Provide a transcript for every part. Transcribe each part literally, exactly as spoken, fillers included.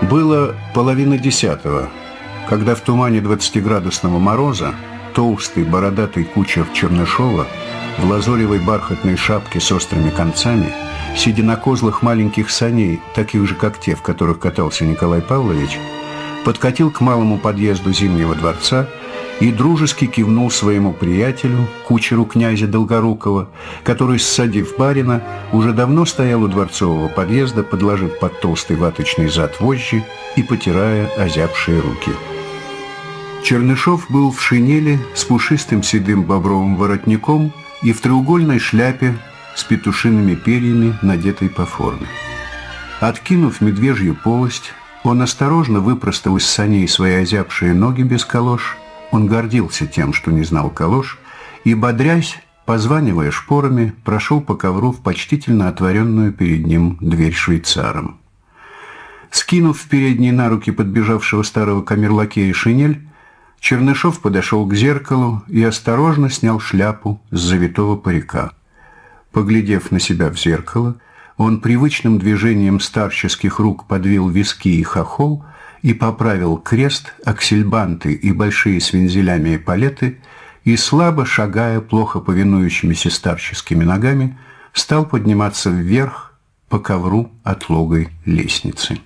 Было половина десятого, когда в тумане двадцатиградусного мороза толстый бородатый кучер Чернышова в лазоревой бархатной шапке с острыми концами, сидя на козлах маленьких саней, таких же, как те, в которых катался Николай Павлович, подкатил к малому подъезду Зимнего дворца и дружески кивнул своему приятелю, кучеру князя Долгорукова, который, ссадив барина, уже давно стоял у дворцового подъезда, подложив под толстый ваточный зад вожжи и потирая озябшие руки. Чернышов был в шинели с пушистым седым бобровым воротником и в треугольной шляпе с петушиными перьями, надетой по форме. Откинув медвежью полость, он осторожно выпростал из саней свои озябшие ноги без калош. Он гордился тем, что не знал калош, и, бодрясь, позванивая шпорами, прошел по ковру в почтительно отворенную перед ним дверь швейцаром. Скинув в передние на руки подбежавшего старого камерлакея шинель, Чернышов подошел к зеркалу и осторожно снял шляпу с завитого парика. Поглядев на себя в зеркало, он привычным движением старческих рук подвил виски и хохол и поправил крест, аксельбанты и большие с вензелями эполеты, и, слабо шагая плохо повинующимися старческими ногами, стал подниматься вверх по ковру отлогой лестницы.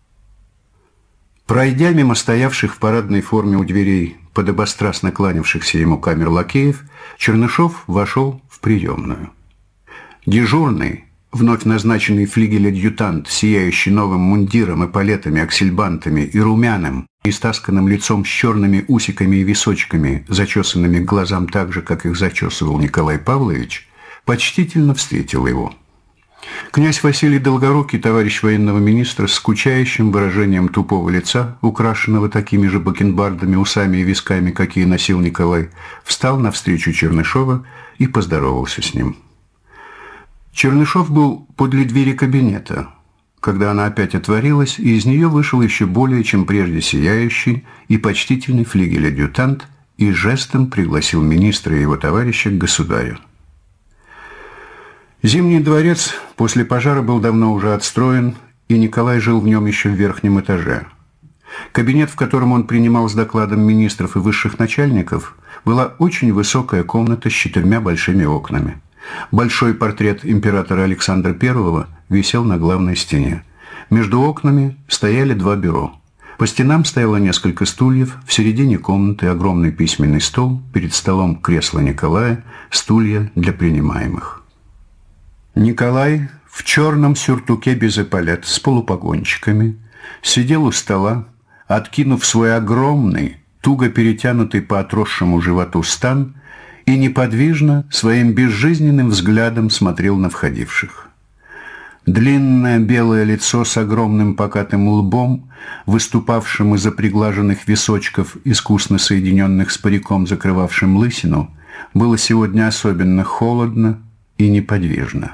Пройдя мимо стоявших в парадной форме у дверей подобострастно кланявшихся ему камерлакеев, Чернышов вошел в приемную. Дежурный, вновь назначенный флигель-адъютант, сияющий новым мундиром, эполетами, аксельбантами и румяным, истасканным лицом с черными усиками и височками, зачесанными к глазам так же, как их зачесывал Николай Павлович, почтительно встретил его. Князь Василий Долгорукий, товарищ военного министра, с скучающим выражением тупого лица, украшенного такими же бакенбардами, усами и висками, какие носил Николай, встал навстречу Чернышова и поздоровался с ним. Чернышов был подле двери кабинета, когда она опять отворилась, и из нее вышел еще более чем прежде сияющий и почтительный флигель-адъютант и жестом пригласил министра и его товарища к государю. Зимний дворец после пожара был давно уже отстроен, и Николай жил в нем еще в верхнем этаже. Кабинет, в котором он принимал с докладом министров и высших начальников, была очень высокая комната с четырьмя большими окнами. Большой портрет императора Александра Первого висел на главной стене. Между окнами стояли два бюро. По стенам стояло несколько стульев, в середине комнаты огромный письменный стол, перед столом кресло Николая, стулья для принимаемых. Николай в черном сюртуке без эполет с полупогончиками сидел у стола, откинув свой огромный, туго перетянутый по отросшему животу стан, и неподвижно своим безжизненным взглядом смотрел на входивших. Длинное белое лицо с огромным покатым лбом, выступавшим из-за приглаженных височков, искусно соединенных с париком, закрывавшим лысину, было сегодня особенно холодно и неподвижно.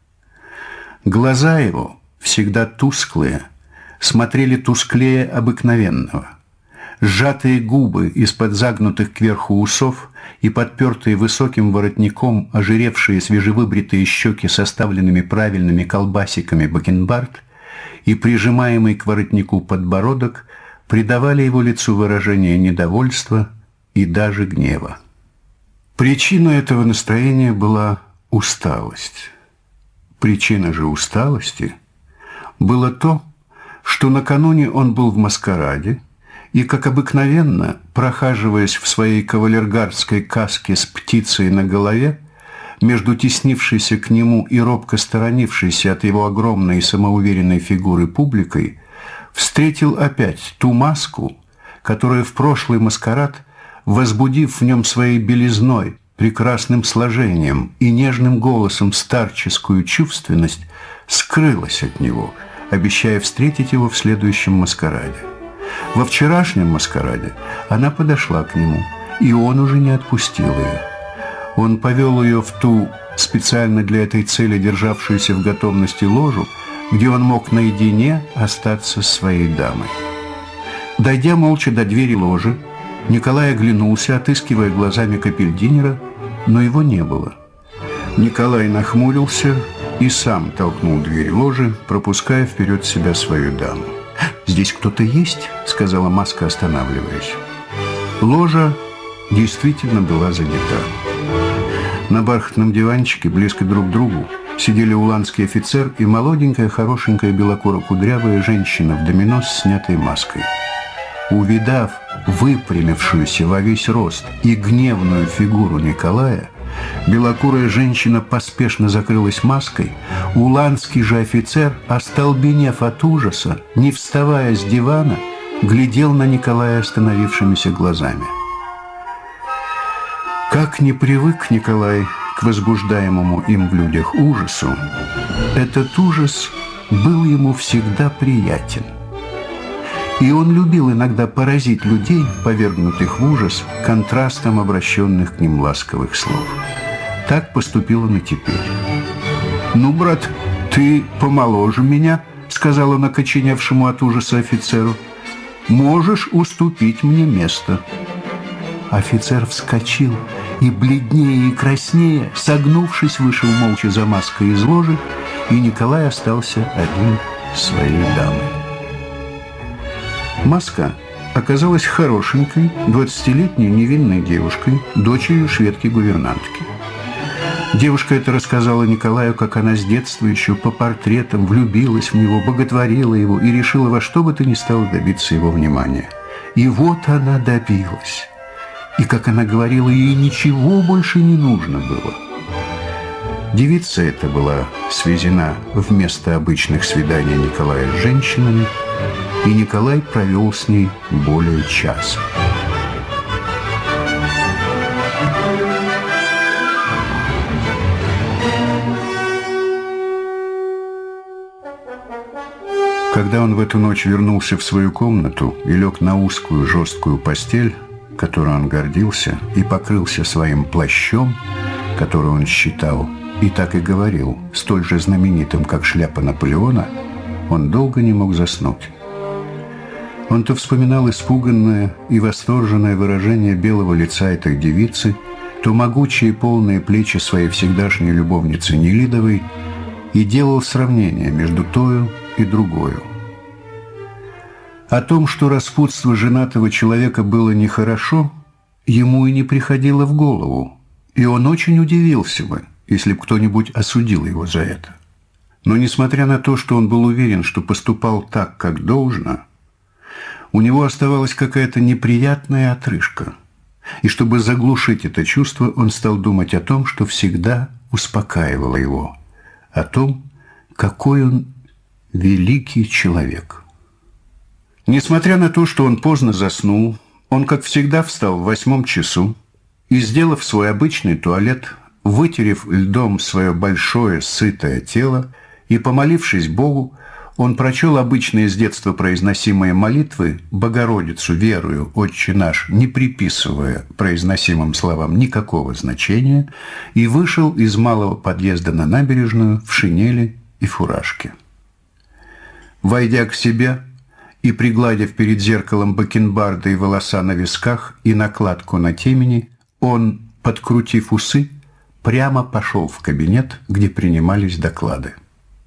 Глаза его, всегда тусклые, смотрели тусклее обыкновенного. Сжатые губы из-под загнутых кверху усов и подпертые высоким воротником ожиревшие свежевыбритые щеки с оставленными правильными колбасиками бакенбард и прижимаемый к воротнику подбородок придавали его лицу выражение недовольства и даже гнева. Причиной этого настроения была усталость. Причина же усталости было то, что накануне он был в маскараде и, как обыкновенно, прохаживаясь в своей кавалергардской каске с птицей на голове, между теснившейся к нему и робко сторонившейся от его огромной и самоуверенной фигуры публикой, встретил опять ту маску, которая в прошлый маскарад, возбудив в нем своей белизной, прекрасным сложением и нежным голосом старческую чувственность, скрылась от него, обещая встретить его в следующем маскараде. Во вчерашнем маскараде она подошла к нему, и он уже не отпустил ее. Он повел ее в ту специально для этой цели державшуюся в готовности ложу, где он мог наедине остаться с своей дамой. Дойдя молча до двери ложи, Николай оглянулся, отыскивая глазами капельдинера, но его не было. Николай нахмурился и сам толкнул дверь ложи, пропуская вперед себя свою даму. «Здесь кто-то есть?» – сказала Маска, останавливаясь. Ложа действительно была занята. На бархатном диванчике, близко друг к другу, сидели уланский офицер и молоденькая, хорошенькая, белокуро-кудрявая женщина в домино с снятой маской. Увидав выпрямившуюся во весь рост и гневную фигуру Николая, белокурая женщина поспешно закрылась маской. Уланский же офицер, остолбенев от ужаса, не вставая с дивана, глядел на Николая остановившимися глазами. Как не привык Николай к возбуждаемому им в людях ужасу, этот ужас был ему всегда приятен. И он любил иногда поразить людей, повергнутых в ужас, контрастом обращенных к ним ласковых слов. Так поступил он и теперь. «Ну, брат, ты помоложе меня», — сказал он окоченевшему от ужаса офицеру. «Можешь уступить мне место». Офицер вскочил и, бледнее и краснее, согнувшись, вышел молча за маской из ложи, и Николай остался один с своей дамой. Маска оказалась хорошенькой, двадцатилетней невинной девушкой, дочерью шведки-гувернантки. Девушка эта рассказала Николаю, как она с детства еще по портретам влюбилась в него, боготворила его и решила во что бы то ни стало добиться его внимания. И вот она добилась. И, как она говорила, ей ничего больше не нужно было. Девица эта была свезена вместо обычных свиданий Николая с женщинами, и Николай провел с ней более часа. Когда он в эту ночь вернулся в свою комнату и лег на узкую жесткую постель, которой он гордился, и покрылся своим плащом, который он считал, и так и говорил, столь же знаменитым, как шляпа Наполеона, он долго не мог заснуть. Он то вспоминал испуганное и восторженное выражение белого лица этой девицы, то могучие полные плечи своей всегдашней любовницы Нелидовой, и делал сравнение между тою и другою. О том, что распутство женатого человека было нехорошо, ему и не приходило в голову, и он очень удивился бы, если бы кто-нибудь осудил его за это. Но, несмотря на то, что он был уверен, что поступал так, как должно, у него оставалась какая-то неприятная отрыжка. И чтобы заглушить это чувство, он стал думать о том, что всегда успокаивало его, о том, какой он великий человек. Несмотря на то, что он поздно заснул, он, как всегда, встал в восьмом часу и, сделав свой обычный туалет, вытерев льдом свое большое сытое тело и, помолившись Богу, он прочел обычные с детства произносимые молитвы «Богородицу верую, Отче наш», не приписывая произносимым словам никакого значения, и вышел из малого подъезда на набережную в шинели и фуражке. Войдя к себе и пригладив перед зеркалом бакенбарды и волоса на висках и накладку на темени, он, подкрутив усы, прямо пошел в кабинет, где принимались доклады.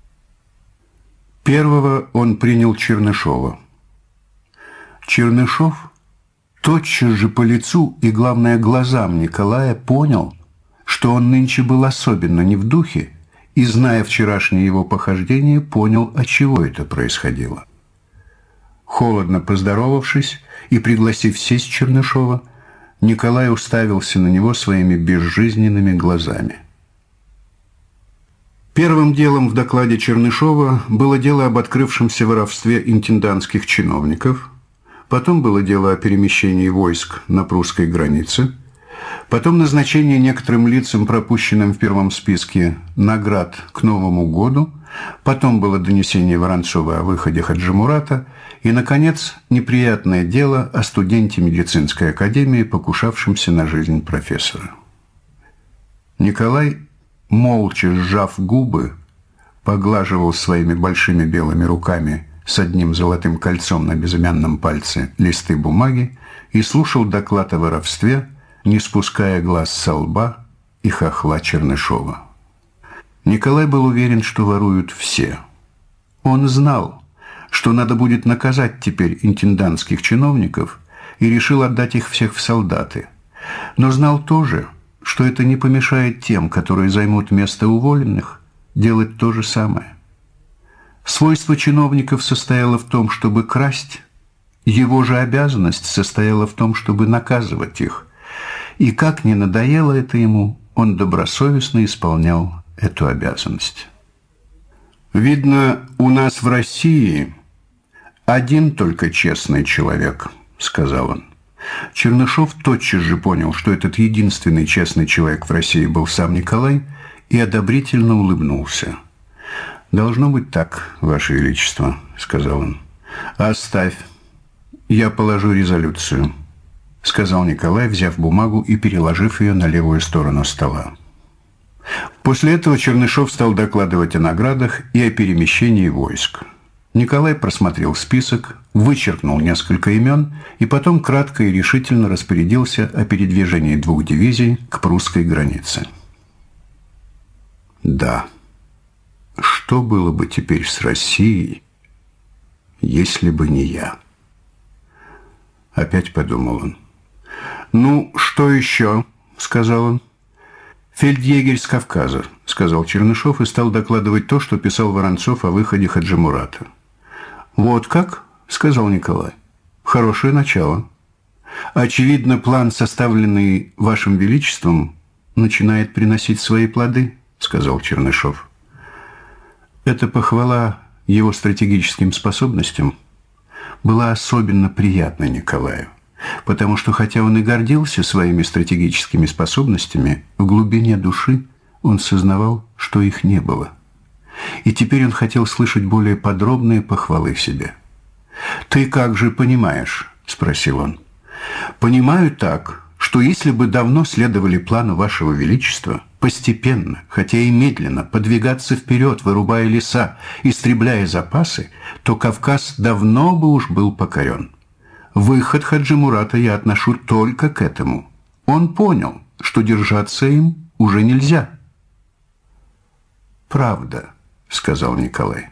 Первого он принял Чернышова. Чернышов тотчас же по лицу и, главное, глазам Николая понял, что он нынче был особенно не в духе, и, зная вчерашнее его похождение, понял, отчего это происходило. Холодно поздоровавшись и пригласив сесть Чернышова, Николай уставился на него своими безжизненными глазами. Первым делом в докладе Чернышова было дело об открывшемся воровстве интендантских чиновников, потом было дело о перемещении войск на прусской границе, потом назначение некоторым лицам, пропущенным в первом списке, наград к Новому году, потом было донесение Воронцова о выходе Хаджимурата и, наконец, неприятное дело о студенте медицинской академии, покушавшемся на жизнь профессора. Николай, молча сжав губы, поглаживал своими большими белыми руками с одним золотым кольцом на безымянном пальце листы бумаги и слушал доклад о воровстве, не спуская глаз со лба и хохла Чернышова. Николай был уверен, что воруют все. Он знал, что надо будет наказать теперь интендантских чиновников, и решил отдать их всех в солдаты. Но знал тоже, что это не помешает тем, которые займут место уволенных, делать то же самое. Свойство чиновников состояло в том, чтобы красть, его же обязанность состояла в том, чтобы наказывать их. И как ни надоело это ему, он добросовестно исполнял эту обязанность. «Видно, у нас в России один только честный человек», — сказал он. Чернышов тотчас же понял, что этот единственный честный человек в России был сам Николай, и одобрительно улыбнулся. «Должно быть так, Ваше Величество», — сказал он. «Оставь, я положу резолюцию», — сказал Николай, взяв бумагу и переложив ее на левую сторону стола. После этого Чернышов стал докладывать о наградах и о перемещении войск. Николай просмотрел список, вычеркнул несколько имен и потом кратко и решительно распорядился о передвижении двух дивизий к прусской границе. Да, что было бы теперь с Россией, если бы не я? Опять подумал он. «Ну, что еще?» — сказал он. «Фельдъегерь с Кавказа», — сказал Чернышов и стал докладывать то, что писал Воронцов о выходе Хаджи Мурата. «Вот как?» — сказал Николай. «Хорошее начало. Очевидно, план, составленный Вашим Величеством, начинает приносить свои плоды», — сказал Чернышов. Эта похвала его стратегическим способностям была особенно приятна Николаю, потому что, хотя он и гордился своими стратегическими способностями, в глубине души он сознавал, что их не было. И теперь он хотел слышать более подробные похвалы себе. «Ты как же понимаешь?» – спросил он. «Понимаю так, что если бы давно следовали плану Вашего Величества, постепенно, хотя и медленно, подвигаться вперед, вырубая леса, истребляя запасы, то Кавказ давно бы уж был покорен. Выход Хаджи Мурата я отношу только к этому. Он понял, что держаться им уже нельзя». «Правда», — сказал Николай.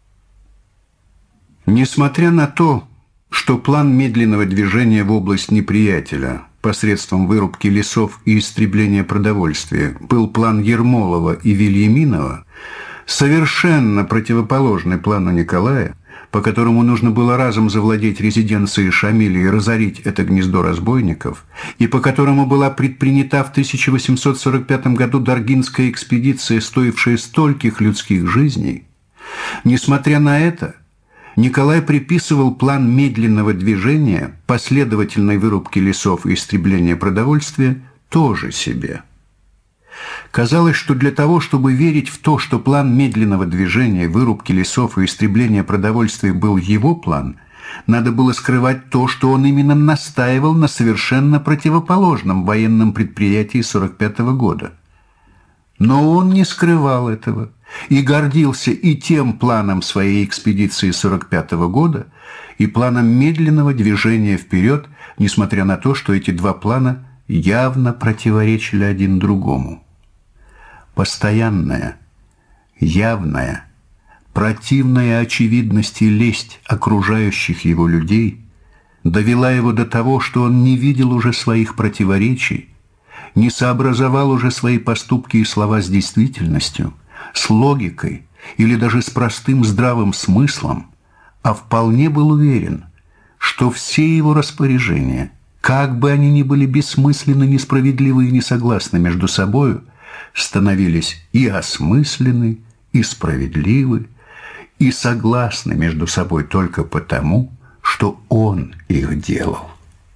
Несмотря на то, что план медленного движения в область неприятеля посредством вырубки лесов и истребления продовольствия был план Ермолова и Вильяминова, совершенно противоположный плану Николая, по которому нужно было разом завладеть резиденцией Шамиля и разорить это гнездо разбойников, и по которому была предпринята в тысяча восемьсот сорок пятом году Даргинская экспедиция, стоившая стольких людских жизней, несмотря на это, Николай приписывал план медленного движения, последовательной вырубки лесов и истребления продовольствия тоже себе. Казалось, что для того, чтобы верить в то, что план медленного движения, вырубки лесов и истребления продовольствия был его план, надо было скрывать то, что он именно настаивал на совершенно противоположном военном предприятии сорок пятого года. Но он не скрывал этого и гордился и тем планом своей экспедиции сорок пятого года, и планом медленного движения вперед, несмотря на то, что эти два плана явно противоречили один другому. Постоянная, явная, противная очевидности лесть окружающих его людей довела его до того, что он не видел уже своих противоречий, не сообразовал уже свои поступки и слова с действительностью, с логикой или даже с простым здравым смыслом, а вполне был уверен, что все его распоряжения, как бы они ни были бессмысленны, несправедливы и несогласны между собою, становились и осмысленны, и справедливы, и согласны между собой только потому, что он их делал.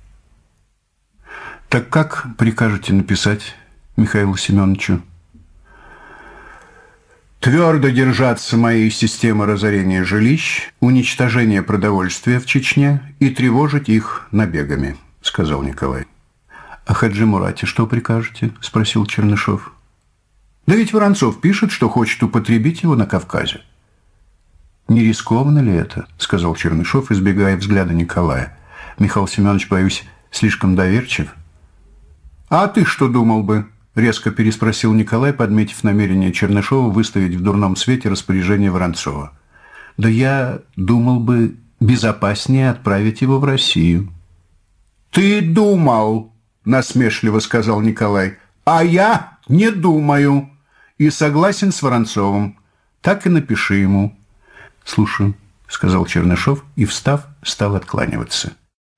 Так как прикажете написать Михаилу Семеновичу? Твердо держаться моей системы разорения жилищ, уничтожения продовольствия в Чечне и тревожить их набегами, сказал Николай. А Хаджи Мурате что прикажете? Спросил Чернышов. Да ведь Воронцов пишет, что хочет употребить его на Кавказе. Не рискованно ли это? Сказал Чернышов, избегая взгляда Николая. Михаил Семенович, боюсь, слишком доверчив. А ты что думал бы? Резко переспросил Николай, подметив намерение Чернышова выставить в дурном свете распоряжение Воронцова. Да я думал бы, безопаснее отправить его в Россию». «Ты думал», – насмешливо сказал Николай, – «а я не думаю и согласен с Воронцовым. Так и напиши ему». «Слушаю», – сказал Чернышов и, встав, стал откланиваться.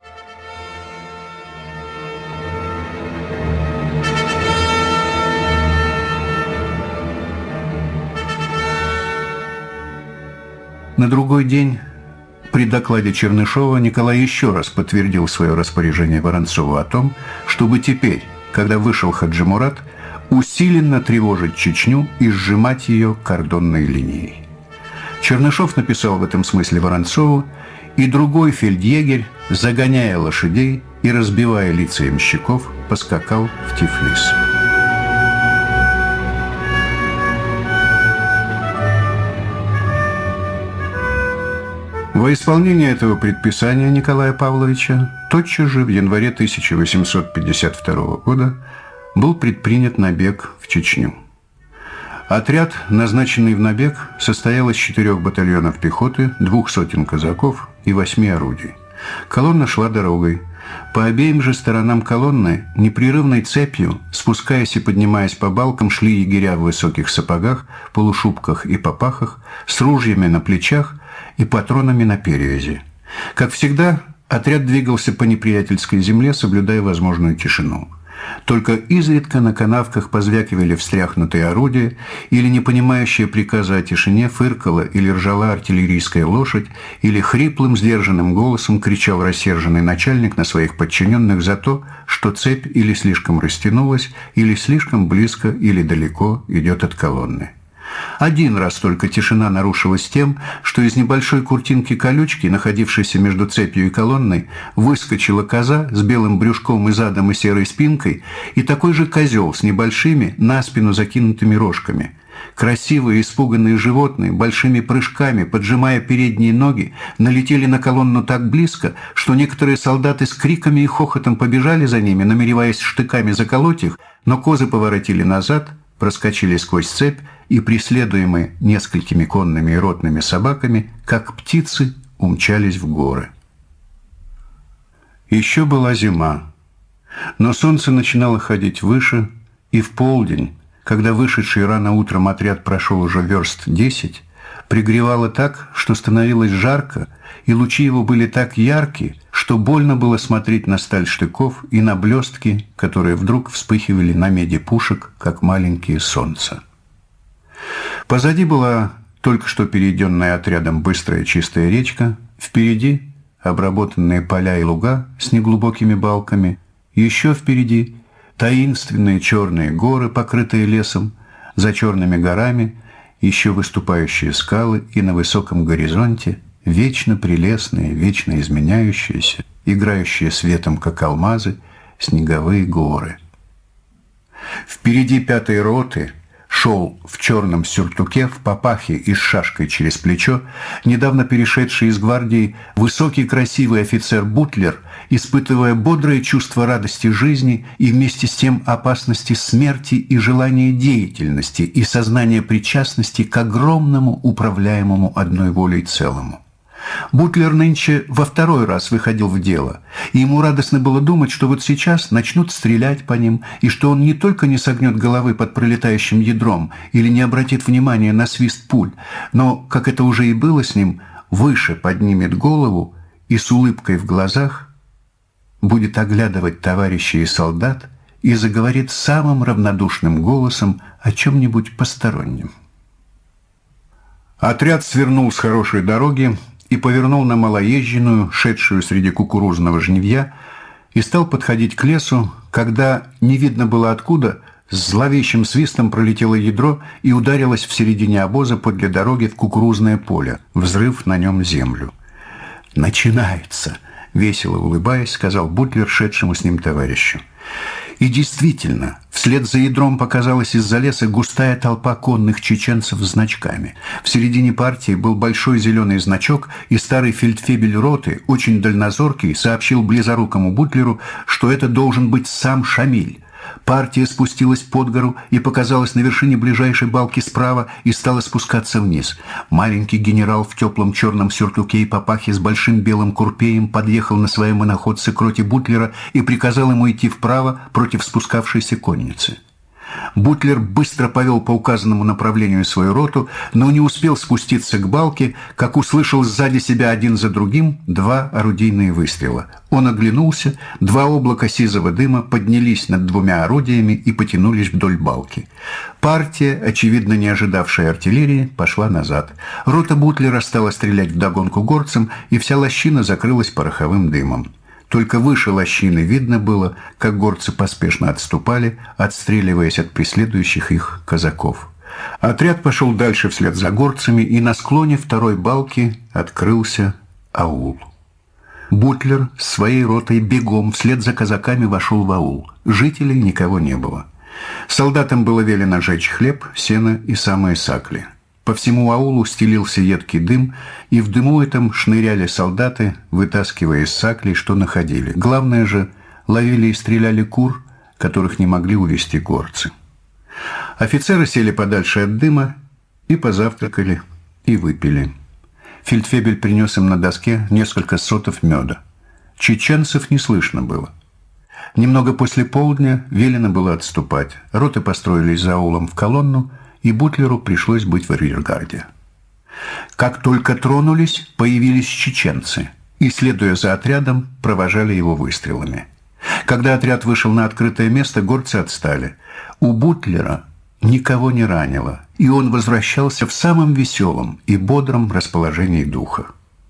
На другой день при докладе Чернышова Николай еще раз подтвердил свое распоряжение Воронцову о том, чтобы теперь, когда вышел Хаджи Мурат, усиленно тревожить Чечню и сжимать ее кордонной линией. Чернышов написал в этом смысле Воронцову, и другой фельдъегерь, загоняя лошадей и разбивая лица ямщиков, поскакал в Тифлис. Во исполнение этого предписания Николая Павловича тотчас же в январе тысяча восемьсот пятьдесят второго года был предпринят набег в Чечню. Отряд, назначенный в набег, состоял из четырех батальонов пехоты, двух сотен казаков и восьми орудий. Колонна шла дорогой. По обеим же сторонам колонны непрерывной цепью, спускаясь и поднимаясь по балкам, шли егеря в высоких сапогах, полушубках и попахах, с ружьями на плечах и патронами на перевязи. Как всегда, отряд двигался по неприятельской земле, соблюдая возможную тишину. Только изредка на канавках позвякивали встряхнутые орудия, или, не понимающая приказа о тишине, фыркала или ржала артиллерийская лошадь, или хриплым, сдержанным голосом кричал рассерженный начальник на своих подчиненных за то, что цепь или слишком растянулась, или слишком близко или далеко идет от колонны. Один раз только тишина нарушилась тем, что из небольшой куртинки-колючки, находившейся между цепью и колонной, выскочила коза с белым брюшком и задом и серой спинкой, и такой же козел с небольшими, на спину закинутыми рожками. Красивые испуганные животные, большими прыжками, поджимая передние ноги, налетели на колонну так близко, что некоторые солдаты с криками и хохотом побежали за ними, намереваясь штыками заколоть их, но козы поворотили назад, проскочили сквозь цепь и, преследуемые несколькими конными и ротными собаками, как птицы, умчались в горы. Еще была зима, но солнце начинало ходить выше, и в полдень, когда вышедший рано утром отряд прошел уже верст десять, пригревало так, что становилось жарко, и лучи его были так яркие, что больно было смотреть на сталь штыков и на блестки, которые вдруг вспыхивали на меди пушек, как маленькие солнца. Позади была только что перейденная отрядом быстрая чистая речка, впереди обработанные поля и луга с неглубокими балками, еще впереди таинственные черные горы, покрытые лесом, за черными горами еще выступающие скалы, и на высоком горизонте вечно прелестные, вечно изменяющиеся, играющие светом, как алмазы, снеговые горы. Впереди пятой роты шел в черном сюртуке, в папахе и с шашкой через плечо, недавно перешедший из гвардии высокий красивый офицер Бутлер, испытывая бодрое чувство радости жизни и вместе с тем опасности смерти и желания деятельности и сознания причастности к огромному, управляемому одной волей целому. Бутлер нынче во второй раз выходил в дело, и ему радостно было думать, что вот сейчас начнут стрелять по ним, и что он не только не согнет головы под пролетающим ядром или не обратит внимания на свист пуль, но, как это уже и было с ним, выше поднимет голову и с улыбкой в глазах будет оглядывать товарищей и солдат и заговорит самым равнодушным голосом о чем-нибудь постороннем. Отряд свернул с хорошей дороги и повернул на малоезженную, шедшую среди кукурузного жнивья, и стал подходить к лесу, когда, не видно было откуда, с зловещим свистом пролетело ядро и ударилось в середине обоза подле дороги в кукурузное поле, взрыв на нем землю. «Начинается!» — весело улыбаясь, сказал Бутлер шедшему с ним товарищу. И действительно, вслед за ядром показалась из-за леса густая толпа конных чеченцев с значками. В середине партии был большой зеленый значок, и старый фельдфебель роты, очень дальнозоркий, сообщил близорукому Бутлеру, что это должен быть сам Шамиль. Партия спустилась под гору и показалась на вершине ближайшей балки справа и стала спускаться вниз. Маленький генерал в теплом черном сюртуке и папахе с большим белым курпеем подъехал на своем иноходце к роте Бутлера и приказал ему идти вправо против спускавшейся конницы. Бутлер быстро повел по указанному направлению свою роту, но не успел спуститься к балке, как услышал сзади себя один за другим два орудийные выстрела. Он оглянулся, два облака сизого дыма поднялись над двумя орудиями и потянулись вдоль балки. Партия, очевидно не ожидавшая артиллерии, пошла назад. Рота Бутлера стала стрелять вдогонку горцам, и вся лощина закрылась пороховым дымом. Только выше лощины видно было, как горцы поспешно отступали, отстреливаясь от преследующих их казаков. Отряд пошел дальше вслед за горцами, и на склоне второй балки открылся аул. Бутлер с своей ротой бегом вслед за казаками вошел в аул. Жителей никого не было. Солдатам было велено жечь хлеб, сено и самые сакли. По всему аулу стелился едкий дым, и в дыму этом шныряли солдаты, вытаскивая из саклей, что находили. Главное же, ловили и стреляли кур, которых не могли увести горцы. Офицеры сели подальше от дыма и позавтракали, и выпили. Фельдфебель принес им на доске несколько сотов меда. Чеченцев не слышно было. Немного после полдня велено было отступать. Роты построились за аулом в колонну, и Бутлеру пришлось быть в арьергарде. Как только тронулись, появились чеченцы, и, следуя за отрядом, провожали его выстрелами. Когда отряд вышел на открытое место, горцы отстали. У Бутлера никого не ранило, и он возвращался в самом веселом и бодром расположении духа.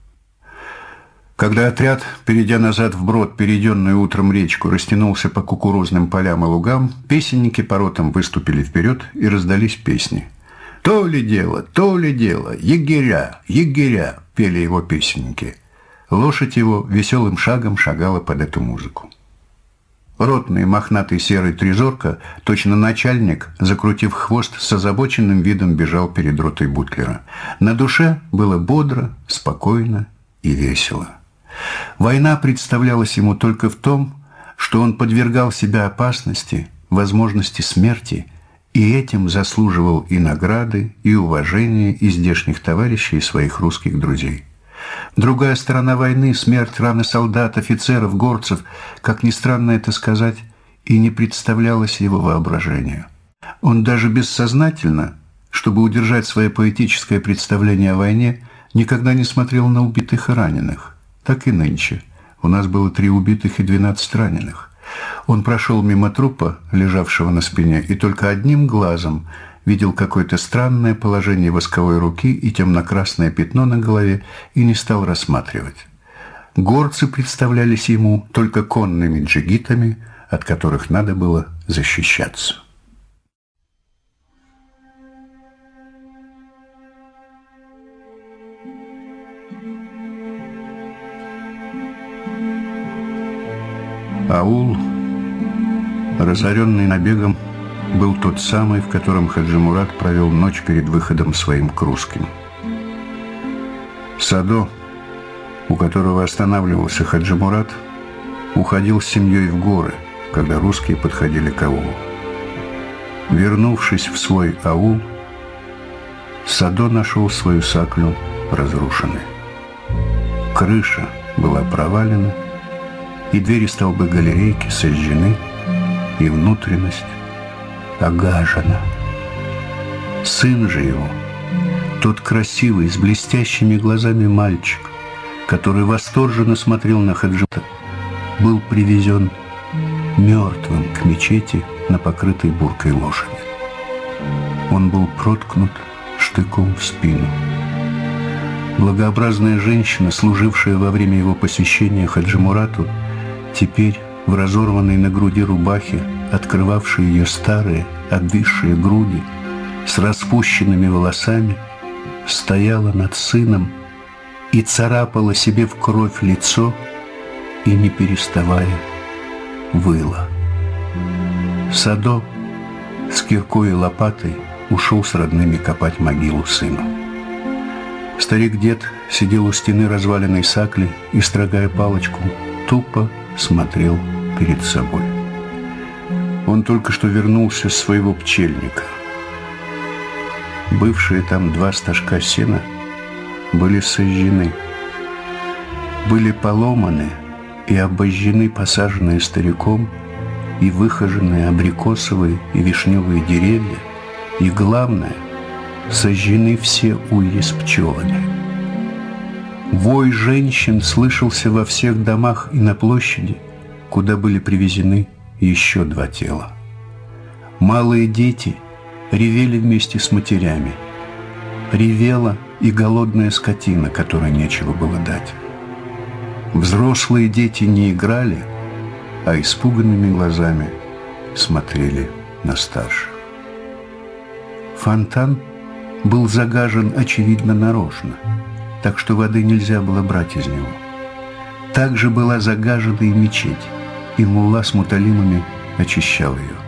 Когда отряд, перейдя назад вброд, перейденную утром речку, растянулся по кукурузным полям и лугам, песенники по ротам выступили вперед и раздались песни. «То ли дело, то ли дело, егеря, егеря!» — пели его песенники. Лошадь его веселым шагом шагала под эту музыку. Ротный мохнатый серый трезорка, точно начальник, закрутив хвост, с озабоченным видом бежал перед ротой Бутлера. На душе было бодро, спокойно и весело. Война представлялась ему только в том, что он подвергал себя опасности, возможности смерти, и этим заслуживал и награды, и уважения и здешних товарищей, и своих русских друзей. Другая сторона войны, смерть, раны солдат, офицеров, горцев, как ни странно это сказать, и не представлялась его воображению. Он даже бессознательно, чтобы удержать свое поэтическое представление о войне, никогда не смотрел на убитых и раненых. Так и нынче. У нас было три убитых и двенадцать раненых. Он прошел мимо трупа, лежавшего на спине, и только одним глазом видел какое-то странное положение восковой руки и темно-красное пятно на голове, и не стал рассматривать. Горцы представлялись ему только конными джигитами, от которых надо было защищаться. Аул, разоренный набегом, был тот самый, в котором Хаджи Мурат провел ночь перед выходом своим к русским. Садо, у которого останавливался Хаджи Мурат, уходил с семьей в горы, когда русские подходили к аулу. Вернувшись в свой аул, Садо нашел свою саклю разрушенной. Крыша была провалена, и двери столбы галерейки сожжены, и внутренность огажена. Сын же его, тот красивый, с блестящими глазами мальчик, который восторженно смотрел на Хаджита, был привезен мертвым к мечети на покрытой буркой лошади. Он был проткнут штыком в спину. Благообразная женщина, служившая во время его посещения Хаджи Мурату, теперь в разорванной на груди рубахе, открывавшей ее старые, обвисшие груди, с распущенными волосами, стояла над сыном и царапала себе в кровь лицо и, не переставая, выла. Садо с киркой и лопатой ушел с родными копать могилу сыну. Старик-дед сидел у стены разваленной сакли и, строгая палочку, тупо смотрел перед собой. Он только что вернулся с своего пчельника. Бывшие там два стажка сена были сожжены, были поломаны и обожжены посаженные стариком и выхоженные абрикосовые и вишневые деревья, и, главное, сожжены все ульи с пчелами. Вой женщин слышался во всех домах и на площади, куда были привезены еще два тела. Малые дети ревели вместе с матерями. Ревела и голодная скотина, которой нечего было дать. Взрослые дети не играли, а испуганными глазами смотрели на старших. Фонтан был загажен, очевидно, нарочно, так что воды нельзя было брать из него. Также была загажена и мечеть, и мулла с муталимами очищал ее.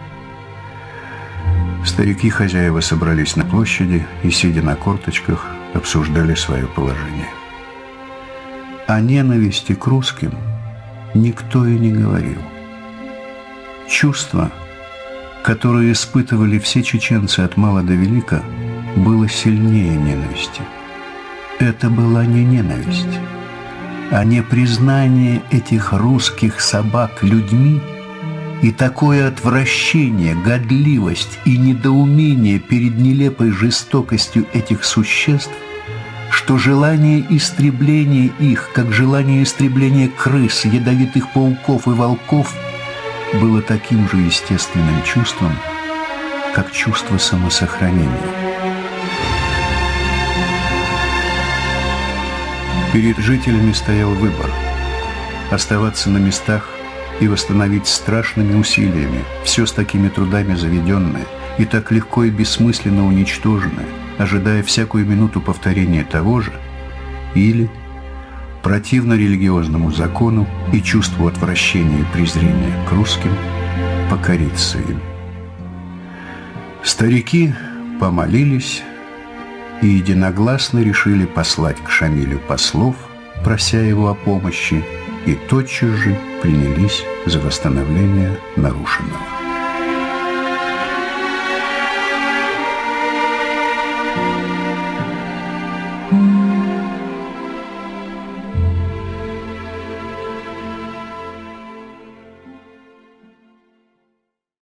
Старики-хозяева собрались на площади и, сидя на корточках, обсуждали свое положение. О ненависти к русским никто и не говорил. Чувство, которое испытывали все чеченцы от мала до велика, было сильнее ненависти. Это была не ненависть, а не признание этих русских собак людьми и такое отвращение, годливость и недоумение перед нелепой жестокостью этих существ, что желание истребления их, как желание истребления крыс, ядовитых пауков и волков, было таким же естественным чувством, как чувство самосохранения. Перед жителями стоял выбор – оставаться на местах и восстановить страшными усилиями все с такими трудами заведенное и так легко и бессмысленно уничтоженное, ожидая всякую минуту повторения того же, или, противно религиозному закону и чувству отвращения и презрения к русским, покориться им. Старики помолились и единогласно решили послать к Шамилю послов, прося его о помощи, и тотчас же принялись за восстановление нарушенного.